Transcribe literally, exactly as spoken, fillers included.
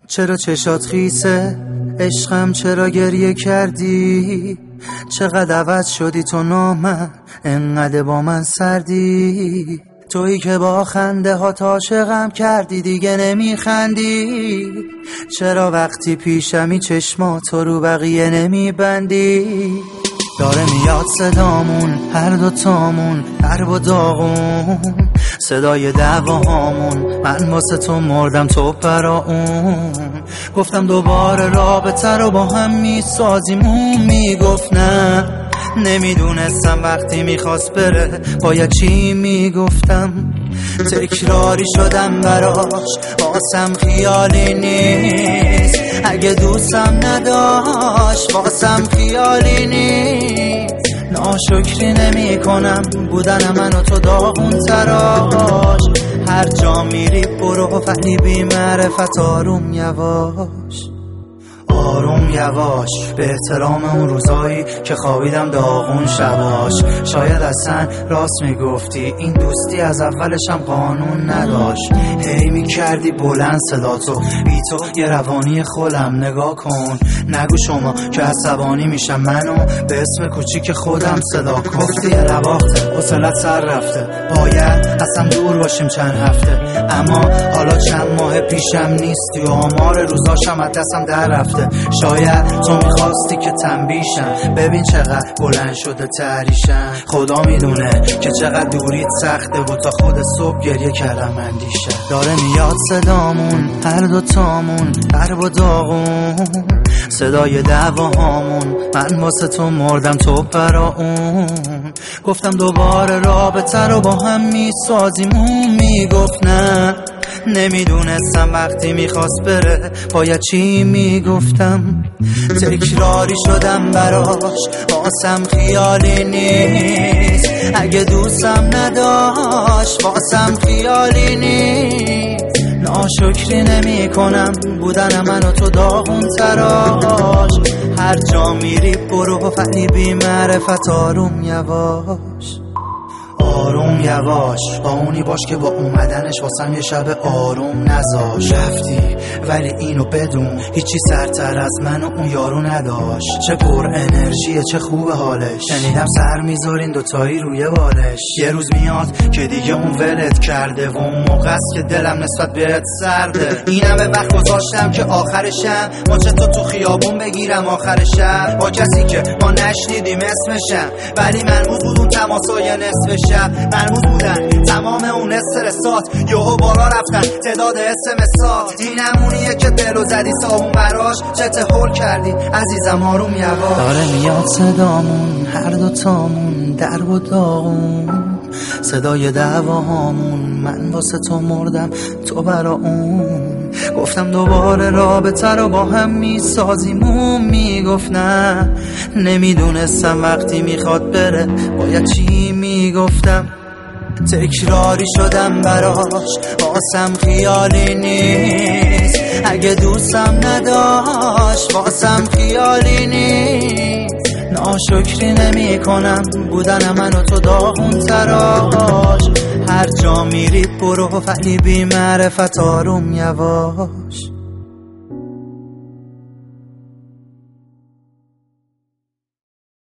چرا چشات خیسه عشقم، چرا گریه کردی؟ چقدر عوض شدی تو نامم، انقدر با من سردی. تویی که با خنده ها عاشقم کردی دیگه نمیخندی. چرا وقتی پیشمی چشماتو رو بقیه نمیبندی؟ داره میاد صدامون هر دوتامون درب و داغون، صدای دعواهامون، من واسه تو مردم تو برا اون. گفتم دوباره رابطه رو با هم میسازیم، اون میگفت نه. نمیدونستم وقتی میخواست بره باید چی میگفتم. تکراری شدم براش، واسم خیالی نیست. اگه دوستم نداشت واسم خیالی نیست. ناشکری نمی کنم بودن من و تو داغون تراش. هر جا میری برو ولی بی معرفت آروم یواش، آروم یواش. به احترام اون روزایی که خوابیدم داغون شباش. شاید اصلا راست میگفتی این دوستی از اولش هم قانون نداشت. هی میکردی بلند صداتو، بی تو یه روانی خودم. نگاه کن نگو شما که عصبانی میشم، منو به اسم کوچیک خودم صدا کن. گفتی یه نواخته حوصله‌ت سر رفته، باید اصلا دور باشیم چند هفته. اما حالا چند ماه پیشم نیستی و آمار روزاشم از دستم در رفته. شاید تو میخواستی که تنبیشم، ببین چقدر بلند شده تحریشم. خدا میدونه که چقدر دوریت سخته و تا خود صبح گریه کردم اندیشه. داره میاد صدامون هر دوتامون درب و داغون، صدای دعواهامون، من واسه تو مردم تو برا اون. گفتم دوباره رابطه رو با هم میسازیم، اون میگفت نه. نمیدونستم وقتی میخواست بره باید چی میگفتم. تکراری شدم براش، واسم خیالی نیست. اگه دوستم نداشت واسم خیالی نیست. ناشکری نمی کنم بودن من و تو داغون تراش. هر جا میری برو ولی بی معرفت آروم یواش، آروم یواش. با اونی باش که با اومدنش واسم یه شب آروم نذاش. رفتی ولی اینو بدون هیچی سرتر از من و اون یارو نداشت. چه پر انرژیه چه خوب حالش، شنیدم سر میذارین دوتایی روی بالش. یه روز میاد که دیگه اون ولت کرده و اون موقع است که دلم نسبت بهت سرده. اینم به وقت گذاشتم که آخرشم ماچ تو تو خیابون بگیرم آخر شب، با کسی که ما نشنیدیم اسمشم. ولی مرموز بود اون تماسای نصف شب، مرموز بودن تمام اون استرسات. یهو بالا رفتن تعداد اسمسات. این همونیه که دلو زدی صابون براش. چه تهور کردی عزیزم آروم یواش. داره میاد صدامون هر دوتامون درب و داغون، صدای دعواهامون، من واسه تو مردم تو برا اون. گفتم دوباره رابطه رو با هم میسازیم، اون میگفت نه. نمیدونستم وقتی میخواد بره باید چی میگفتم. تکراری شدم براش، واسم خیالی نیست. اگه دوستم نداشت واسم خیالی نیست. ناشکری نمی کنم بودن من و تو داغون تراش. هر جا میری برو ولی بی معرفت آروم یواش.